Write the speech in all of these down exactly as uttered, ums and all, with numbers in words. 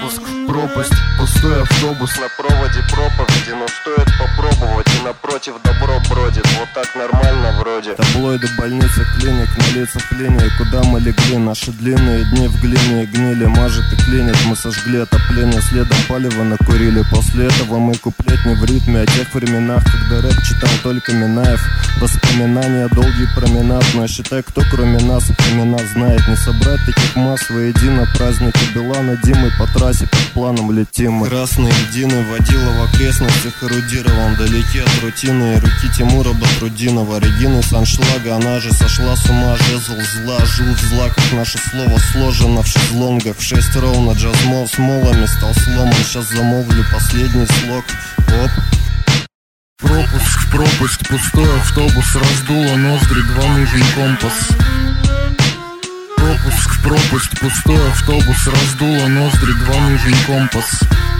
Пропуск в пропасть, пустой автобус. На проводе проповеди, но стоит попробовать, и напротив добро бродит. Вот так нормально вроде. Таблоиды, больницы, клиник, на лицах линии. Куда мы легли, наши длинные дни в глине и гнили. Мажет и клинит, мы сожгли отопление, следом палево накурили. После этого мы куплетни в ритме о тех временах, когда рэп читал только Минаев. Воспоминания, долгий променад. Но считай, кто кроме нас имена знает. Не собрать таких масс воедино. Праздники Билана, Димы по трассе под планом летим мы. Красные льдины водила в окрестностях, эрудировал вдалеке от рутины и руки Тимура Батрудинова. Регины с аншлага, она же сошла с ума. Жезл зла, жил в злаках, наше слово сложено в шезлонгах. В шесть ровно джазмол с молами стал сломан. Сейчас замолвлю последний слог. Оп. Пропуск в пропасть, пустой автобус. Раздуло ноздри, два нужен компас. Пропуск в пропасть, пустой автобус. Раздуло ноздри, два нужен компас.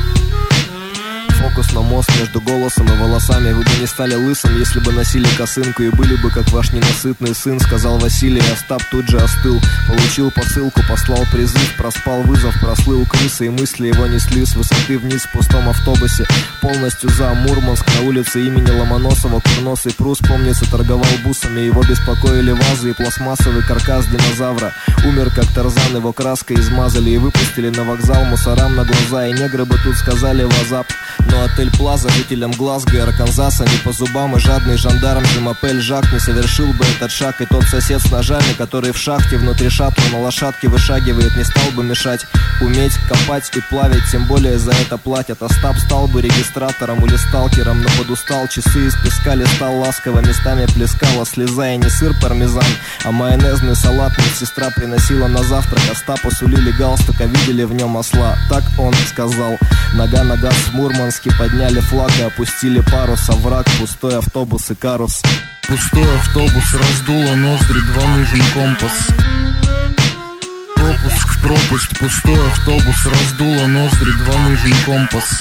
Фокус на мост между голосом и волосами. Вы бы не стали лысым, если бы носили косынку, и были бы как ваш ненасытный сын, сказал Василий. Остап тут же остыл, получил посылку, послал призыв, проспал вызов, прослыл крысы, и мысли его несли с высоты вниз в пустом автобусе. Полностью за Мурманск, на улице имени Ломоносова. Курносый Прус, помнится, торговал бусами. Его беспокоили вазы и пластмассовый каркас динозавра. Умер как Тарзан, его краской измазали и выпустили на вокзал мусорам на глаза. И негры бы тут сказали вазап. Но отель Плаза жителям Глазго и Арканзаса не по зубам, и жадный жандарм Жемапель Жак не совершил бы этот шаг. И тот сосед с ножами, который в шахте внутри шаттла на лошадке вышагивает, не стал бы мешать. Уметь копать и плавить, тем более за это платят. Остап стал бы регистратором или сталкером, но подустал, часы из песка листал ласково, местами плескала слеза. И не сыр пармезан, а майонезный салат медсестра приносила на завтрак. Остапу сулили галстук, а видели в нем осла. Так он сказал. Нога на газ в Мурманске, подняли флаг и опустили парус. Овраг, пустой автобус и карус. Пустой автобус, раздуло ноздри, два нужен компас. Пропуск в пропасть, пустой автобус. Раздуло ноздри, два нужен компас.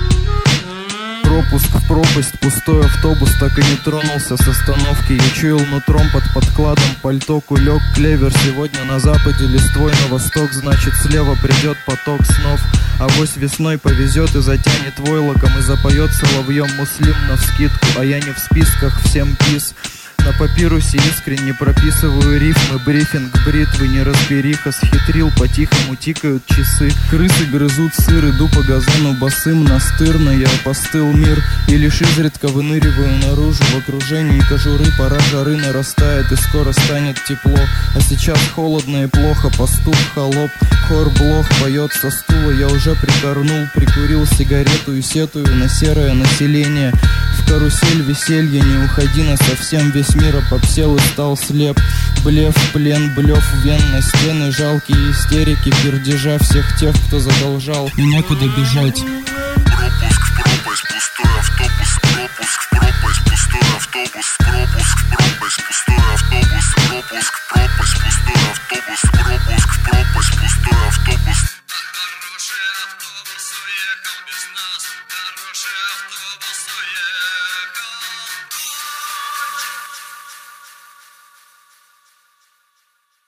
Пропуск в пропасть, пустой автобус так и не тронулся с остановки. Я чуял нутром под подкладом, пальто кулек, клевер. Сегодня на западе, листвой на восток, значит слева придет поток снов. Авось весной повезет и затянет войлоком, и запоет соловьем муслим навскидку. А я не в списках, всем пис. На папирусе искренне прописываю рифмы. Брифинг бритвы, неразбериха. Схитрил, по-тихому тикают часы. Крысы грызут сыр, иду по газону босым. Настырно я опостыл мир, и лишь изредка выныриваю наружу. В окружении кожуры пора жары нарастает, и скоро станет тепло. А сейчас холодно и плохо, пастух, холоп, хор блох поет со стула. Я уже прикорнул, прикурил сигарету и сетую на серое население. В карусель веселья не уходи на совсем, весь мир опопсел и стал слеп. Блеф, плен, блев, вен на стены, жалкие истерики, пердежа всех тех, кто задолжал, и некуда бежать. Пропуск в пропасть, пустой автобус. Пропуск в пропасть, пустой автобус. Пропуск в пропасть, пустой автобус. Пропуск в пропасть, пустой автобус. Пропуск в пропасть, пустой автобус. Хороший автобус уехал без нас. Хороший автобус.